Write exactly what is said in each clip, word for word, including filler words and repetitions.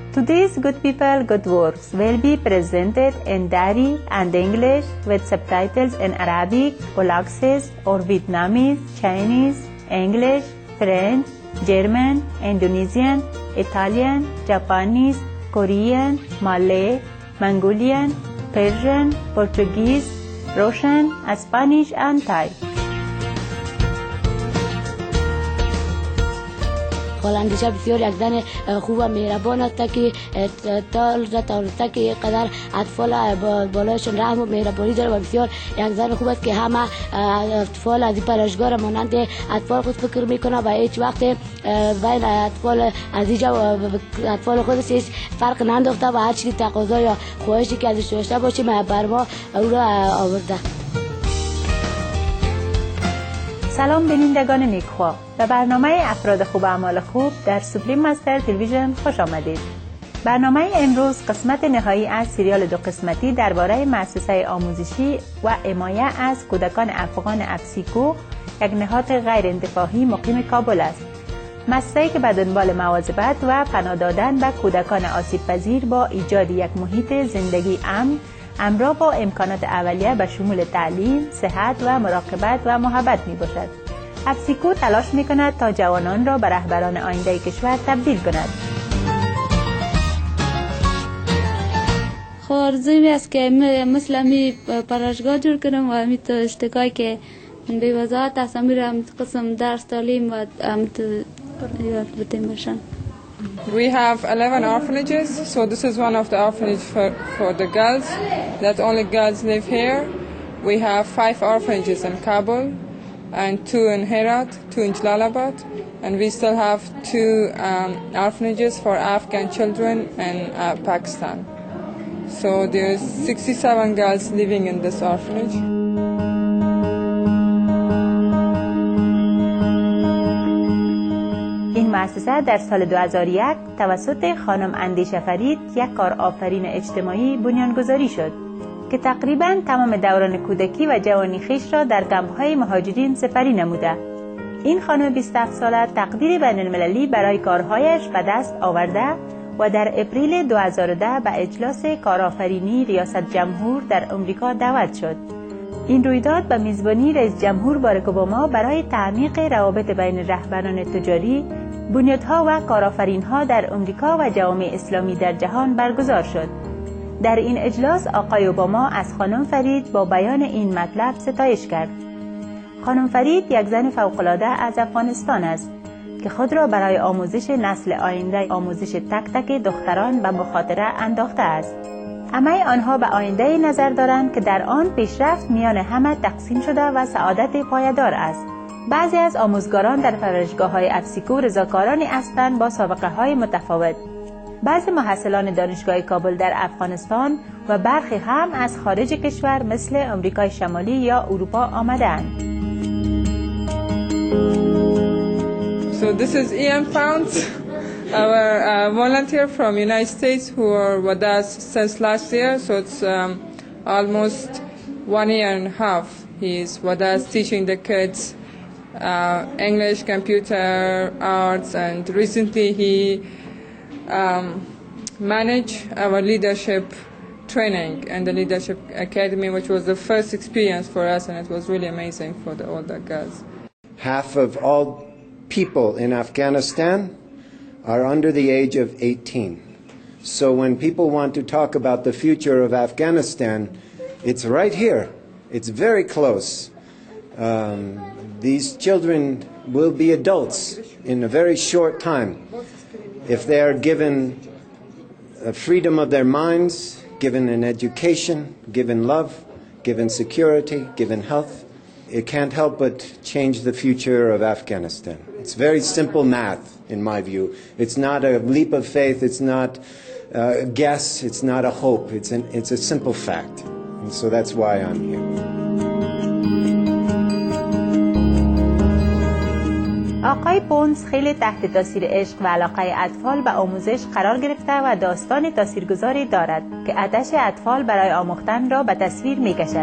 Today's Good People, Good Works will be presented in Dari and English with subtitles in Arabic, Olaxes or Vietnamese, Chinese, English, French, German, Indonesian, Italian, Japanese, Korean, Malay, Mongolian, Persian, Portuguese, Russian, Spanish and Thai. اندیشه بسیار یک زن خوب و مهربان است که تا تا که قدر اطفال بالایشون رحم و مهربانی داره و بسیار یک زن خوب است که همه اطفال از این پرهیزگار مانند اطفال خود فکر میکنه و هیچ وقت بین اطفال از اینجا و اطفال خودش هیچ فرق ننداخته و هر چیزی تقاضا یا خواهشی که ازش داشته باشیم بر ما او را آورده. سلام بینندگان نیکخواه، به برنامه افراد خوب و اعمال خوب در سوپریم مستر تلویزیون خوش آمدید. برنامه امروز قسمت نهایی از سریال دو قسمتی درباره مؤسسه آموزشی و حمایت از کودکان افغان افسیکو، یک نهاد غیر انتفاعی مقیم کابل است. مؤسسه‌ای که به دنبال مواظبت و پناه دادن به کودکان آسیب پذیر با ایجاد یک محیط زندگی امن همراه با امکانات اولیه به شمول تعلیم، صحت و مراقبت و محبت می باشد. افسیکو تلاش می کند تا جوانان را به رهبران آینده کشور تبدیل کند. آرزویم است که مثل می پرهیزگاه جور کنم و می تو اشتکایی که به وضاحت است میرم قسم درس تعلیم و یاد بتیم باشن. We have eleven orphanages, so this is one of the orphanages for, for the girls, that only girls live here. We have five orphanages in Kabul, and two in Herat, two in Jalalabad, and we still have two um, orphanages for Afghan children in uh, Pakistan. So there's sixty-seven girls living in this orphanage. این مؤسسه در سال دو هزار و یک توسط خانم اندیشه فرید، یک کارآفرین اجتماعی بنیانگذاری شد که تقریباً تمام دوران کودکی و جوانی خویش را در کمپ‌های مهاجرین سپری نموده. این خانم بیست و هفت ساله تقدیر بین‌المللی برای کارهایش به دست آورده و در اپریل دو هزار و ده به اجلاس کارآفرینی ریاست جمهور در آمریکا دعوت شد. این رویداد به میزبانی رئیس جمهور باراک اوباما برای تعمیق روابط بین رهبران تجاری، بنیادها و کارآفرین‌ها در آمریکا و جوامع اسلامی در جهان برگزار شد. در این اجلاس آقای اوباما از خانم فرید با بیان این مطلب ستایش کرد. خانم فرید یک زن فوق‌العاده از افغانستان است که خود را برای آموزش نسل آینده آموزش تک تک دختران به مخاطره انداخته است. همه آنها به آینده نظر دارند که در آن پیشرفت میان همه تقسیم شده و سعادت پایدار است. بعضی از آموزگاران در پرورشگاه‌های افسیکو رضاکارانی هستند با سابقه‌های متفاوت. بعضی محصلان دانشگاه کابل در افغانستان و برخی هم از خارج کشور مثل آمریکای شمالی یا اروپا آمده‌اند. So this is Ian Pounds, our uh, volunteer from United States who are with us since last year. So it's um, almost one year and a half. He's with us teaching the kids uh, English, computer, arts, and recently he um, managed our leadership training and the leadership academy, which was the first experience for us, and it was really amazing for the older girls. Half of all people in Afghanistan are under the age of eighteen. So when people want to talk about the future of Afghanistan, it's right here. It's very close. Um, these children will be adults in a very short time if they are given a freedom of their minds, given an education, given love, given security, given health. It can't help but change the future of Afghanistan. It's very simple math, in my view. It's not a leap of faith. It's not a guess. It's not a hope. It's an, it's a simple fact. And so that's why I'm here. آقای پونز خیلی تحت تاثیر عشق و علاقه اطفال به آموزش قرار گرفته و داستان تاثیرگذاری دارد که آتش اطفال برای آموختن را به تصویر می‌کشد.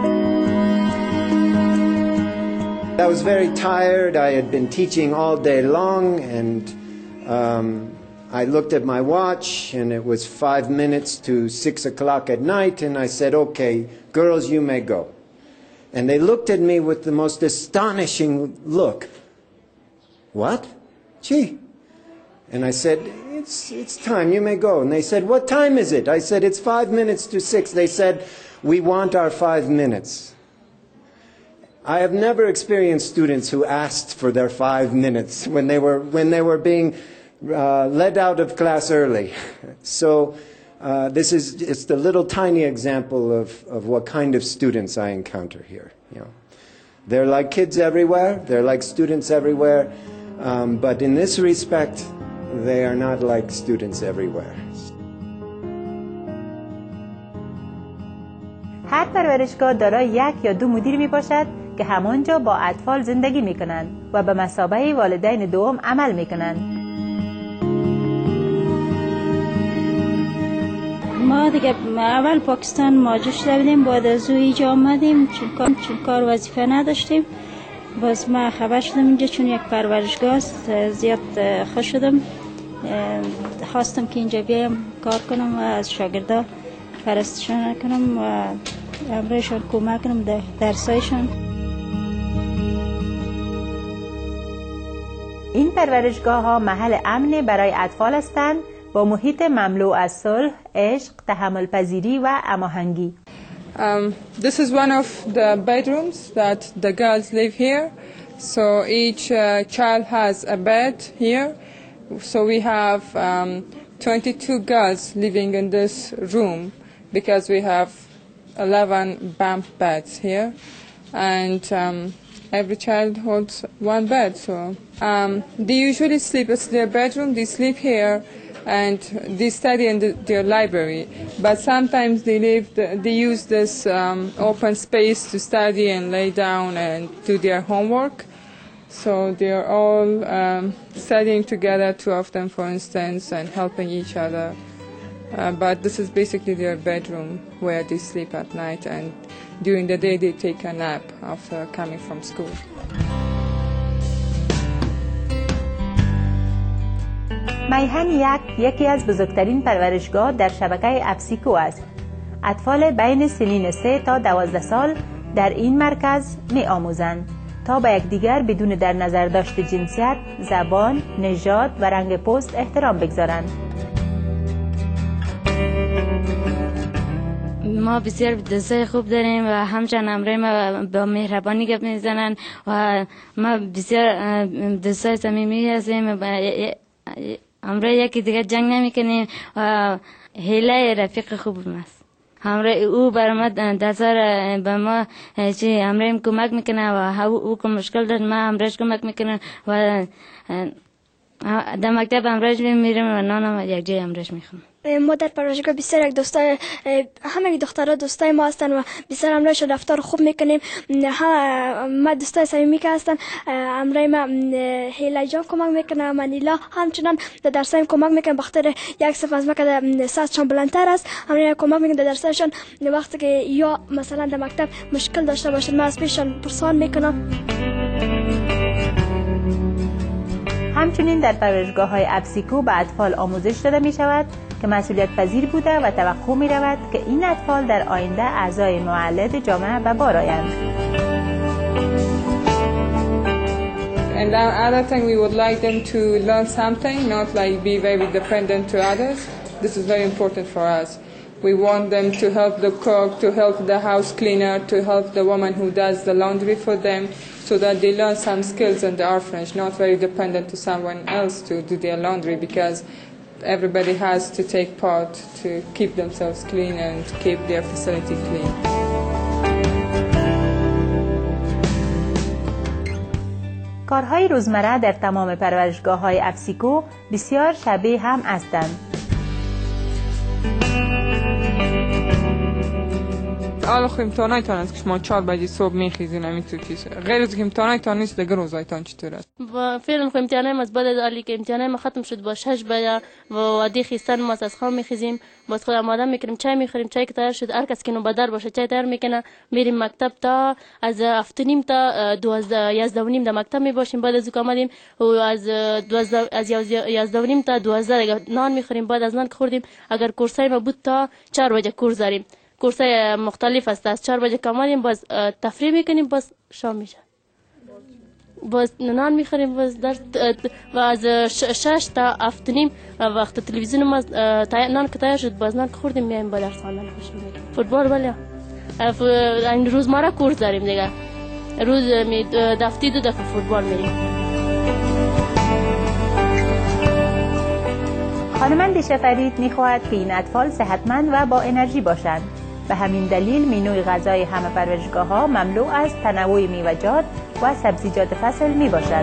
I was very tired. I had been teaching all day long, and um, I looked at my watch, and it was five minutes to six o'clock at night, and I said, okay, girls, you may go. And they looked at me with the most astonishing look. What? Gee. And I said, it's, it's time, you may go. And they said, what time is it? I said, it's five minutes to six. They said, we want our five minutes. I have never experienced students who asked for their five minutes when they were, when they were being uh, let out of class early. So uh, this is just a little tiny example of, of what kind of students I encounter here. You know, they're like kids everywhere. They're like students everywhere. Um, but in this respect, they are not like students everywhere. هر پرورشگاه دارای یک یا دو مدیر می باشد که همانجا با اطفال زندگی می کنند و به مثابه والدین دوم عمل می کنند. ما دیگه اول پاکستان مهاجر شده بودیم، بعد از او اینجا آمدیم چون کار, چون کار وظیفه نداشتیم. باز ما خبر شدم اینجا چون یک پرورشگاه است، زیاد خوش شدم، خواستم که اینجا بیایم کار کنم و از شاگردا پرستشان کنم و امرایشان کمک کنم در درسایشان. این پرورشگاه ها محل امن برای اطفال هستند با محیط مملو از صلح، عشق، تحمل پذیری و هماهنگی. Um, this is one of the bedrooms that the girls live here. So each uh, child has a bed here. So we have um, twenty-two girls living in this room because we have eleven bunk beds here. And um, every child holds one bed. So um, they usually sleep in their bedroom, they sleep here. And they study in the, their library, but sometimes they live. The, they use this um, open space to study and lay down and do their homework. So they are all um, studying together, two of them, for instance, and helping each other. Uh, but this is basically their bedroom where they sleep at night, and during the day they take a nap after coming from school. میهن یک یکی از بزرگترین پرورشگاه در شبکه ابسیکو است. اطفال بین سنین سه تا دوازده سال در این مرکز می آموزند تا به یکدیگر بدون در نظر داشت جنسیت، زبان، نژاد و رنگ پوست احترام بگذارند. ما بسیار دوستای خوب داریم و همچنین امروز ما با مهربانی گپ میزنن و ما بسیار دوستای صمیمی هستیم. امروز یکی دیگه جنگ نمیکنیم و هیله رفیق خوب ماست. امروز او بر ما دزار به ما چی امروز کمک میکنه و او که مشکل داره ما امروز کمک میکنه و در مکتب امروز میریم و نانم یک جای امروز میخوام. ما در پرورشگاه بسیار یک دوستای همه دخترها دوستای ما هستن و بسیار امروز رفتار خوب میکنیم. ما دوستای صمیمی که هستن امروز ما هیلا جان کمک میکنه، منیلا همچنان در درسایم کمک میکنه. بخاطر یک صف از ما که سطحشان بلندتر است امروز کمک میکنه در درسایشان. وقتی که یا مثلا در مکتب مشکل داشته باشن ما از پیششان پرسان میکنم. همچنین در پرورشگاه های ابسیکو به اطفال آموزش داده می شود که مسئولیت پذیر بوده و توقع می رود که این اطفال در آینده اعضای مولد جامعه به بار آیند. And the other thing, we would like them to learn something, not like be very dependent to others. This is very important for us. We want them to help the cook, to help the house cleaner, to help the woman who does the laundry for them, so that they learn some skills in the orphanage, not very dependent to someone else to do their laundry, because everybody has to take part to keep themselves clean and keep their facility clean. کارهای روزمره در تمام پرورشگاه‌های ابسیکو بسیار شبیه هم هستند. آل خو امتحانایتان است که شما چهار بجه صبح میخیزین همین تو چیز غیر از که امتحانایتان نیست دیگه روزایتان چطور است؟ و فعلا خو امتحانایم از بعد از علی که امتحانایم ختم شد با شش بجه و وادی خیستن ما از خواب میخیزیم باز خود آماده میکنیم چای میخوریم چای که تیار شد هر کس که نو بدر باشه چای تیار میکنه میریم مکتب تا از هفت نیم تا دوازده یازده و نیم در مکتب میباشیم بعد از آمدیم و از دوازده از یازده و نیم تا دوازده دیگه نان میخوریم بعد از نان که خوردیم اگر کورسای ما بود تا چهار بجه کورس داریم کورسای مختلف است از چهار بجه که آمدیم باز تفریح میکنیم باز شام میشه باز نان میخوریم باز در و از شش تا هفت نیم وقت تلویزیون ما نان که تیار شد باز نان که خوردیم میایم با درس خواندن خوش میگیم فوتبال بله این روزمره کورس داریم دیگه روز می دفتی دو دفعه فوتبال میریم. خانم اندیشه فرید میخواهد که این اطفال صحتمند و با انرژی باشند. به همین دلیل مینوی غذای همه پرورشگاه ها مملو از تنوع میوه‌جات و سبزیجات فصل می باشد.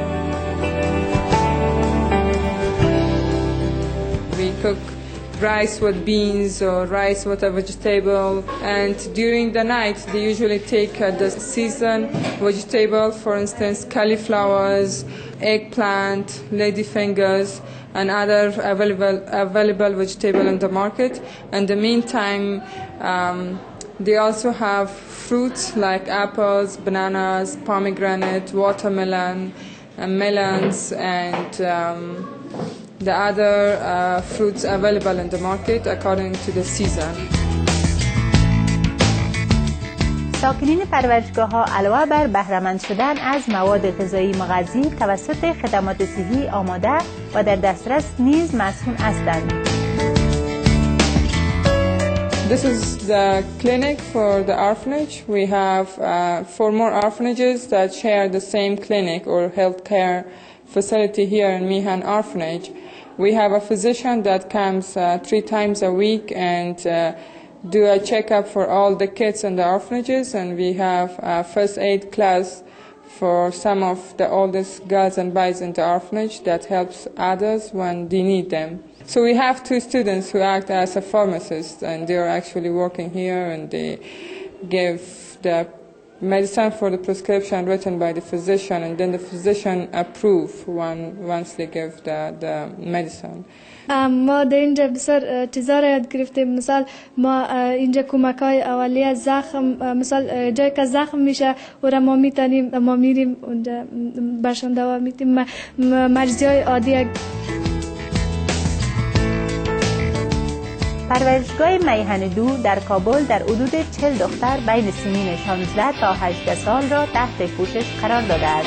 We cook rice with beans or rice with a vegetable, and during the night they usually take uh, the season vegetable, for instance cauliflowers, eggplant, ladyfingers and other available available vegetable in the market. In the meantime um, they also have fruits like apples, bananas, pomegranate, watermelon, uh, melons and um, the other uh, fruits available in the market according to the season. ساکنین پرورشگاه ها علاوه بر بهره‌مند شدن از مواد غذایی مغذی توسط خدمات صحی آماده و در دسترس نیز مسئول هستند. This is the clinic for the orphanage. We have uh, four more orphanages that share the same clinic or healthcare facility here in Mihan Orphanage. We have a physician that comes uh, three times a week and uh, do a checkup for all the kids in the orphanages, and we have a first aid class for some of the oldest girls and boys in the orphanage that helps others when they need them. So we have two students who act as a pharmacist, and they are actually working here, and they give the medicine for the prescription written by the physician, and then the physician approve when once they give the, the medicine. ما در اینجا بسیار چیزا را یاد گرفتیم. مثال ما اینجا کمک های اولیه زخم، مثال جایی که زخم میشه و را ما میتونیم ما میریم اونجا برشان دوا میتیم. مریضی های عادی. پرورشگاه میهن دو در کابل در حدود چهل دختر بین سنین شانزده تا هجده سال را تحت پوشش قرار داده است.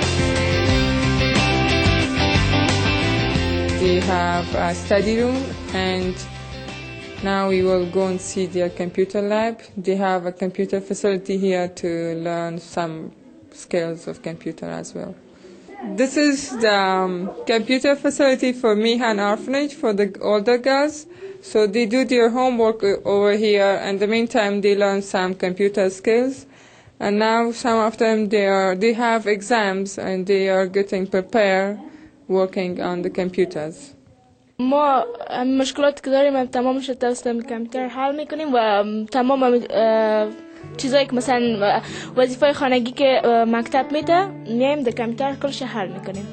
They have a study room, and now we will go and see their computer lab. They have a computer facility here to learn some skills of computer as well. This is the um, computer facility for Mihan Orphanage for the older girls. So they do their homework over here, and in the meantime they learn some computer skills. And now some of them they are they have exams and they are getting prepared working on the computers. ما مشکلات که داریم تمامش توسط کامپیوتر حل میکنیم و تمام چیزایی که مثلا وظیفه خانگی که مکتب میده میایم در کامپیوتر کلش حل میکنیم.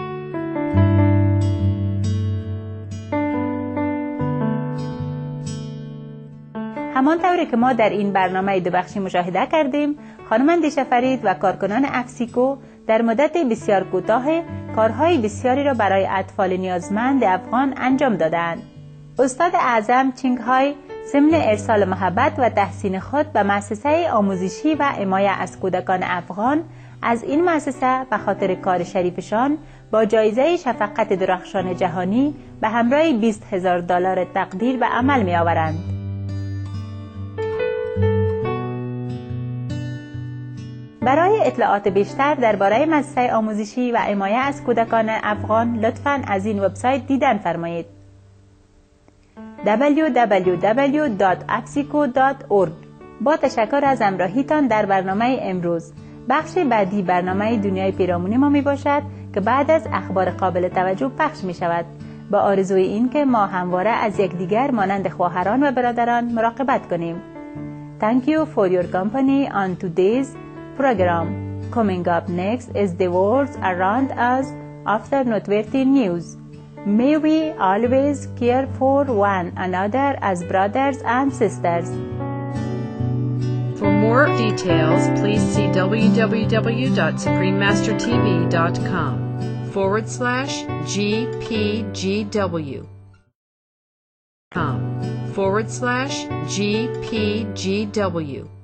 همانطوری که ما در این برنامه دو بخشی مشاهده کردیم، خانم اندیشه فرید و کارکنان اکسیکو در مدت بسیار کوتاه کارهای بسیاری را برای اطفال نیازمند افغان انجام دادند. استاد اعظم چینگ های ضمن ارسال محبت و تحسین خود به مؤسسه آموزشی و حمایت از کودکان افغان از این مؤسسه به خاطر کار شریفشان با جایزه شفقت درخشان جهانی به همراه بیست هزار دلار تقدیر به عمل می آورند. برای اطلاعات بیشتر درباره مؤسسه آموزشی و حمایت از کودکان افغان لطفاً از این وبسایت دیدن فرمایید: دبلیو دبلیو دبلیو دات اکسیکو دات اورگ. با تشکر از همراهیتان در برنامه امروز. بخش بعدی برنامه دنیای پیرامونی ما می باشد که بعد از اخبار قابل توجه پخش می شود، با آرزوی این که ما همواره از یکدیگر مانند خواهران و برادران مراقبت کنیم. thank you for your company on today's program. Coming up next is the world around us after noteworthy news. May we always care for one another as brothers and sisters. For more details, please see www.suprememastertv.com forward slash GPGW. Com forward slash GPGW.